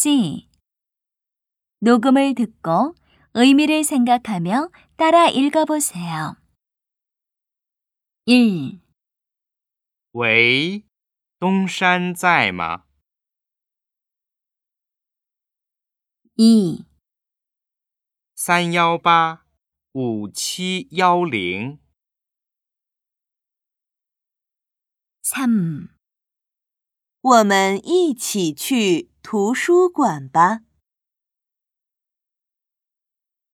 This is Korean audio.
C. 녹음을 듣고 의미를 생각하며 따라 읽어보세요. 1. 喂，东山在吗？ 2. 318-5710。 3. 我们一起去图书馆吧。